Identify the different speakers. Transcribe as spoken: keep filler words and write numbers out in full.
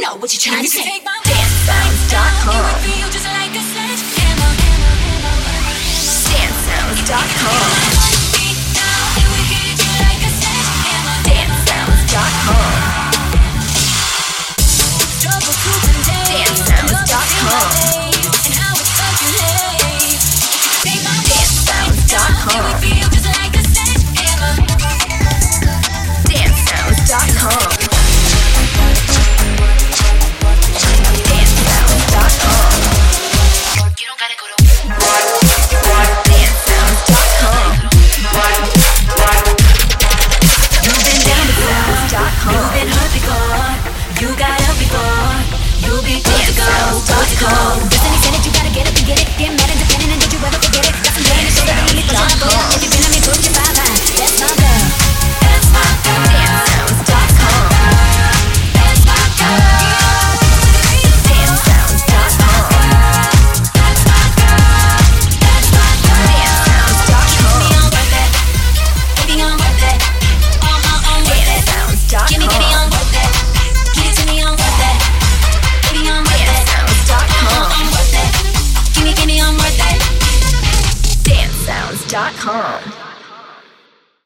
Speaker 1: know what you're trying to say.
Speaker 2: dance sounds dot com. dance sounds dot com. dance sounds dot com. dance sounds dot com. dance sounds dot com. dance sounds dot com.
Speaker 1: You've been hurt before, you got up before, you'll be good to go, good to go. Listen, he said it, you gotta get up and get it. Get mad and dependent, and did you ever forget it? Got some pain, so that you need to go. If you've been on me, put your five high. That's my girl, that's my girl.
Speaker 2: dance sounds dot com.
Speaker 1: That's my girl.
Speaker 2: dance sounds dot com.
Speaker 1: That's my girl, that's my girl.
Speaker 2: dance sounds dot com.
Speaker 1: Give me on worth it, give me on worth it. On my own worth it. Give me, give me on worth it. Give it to me on worth it. Give me on worth it. On worth it. Give me, give me on worth it.
Speaker 2: dance sounds dot com.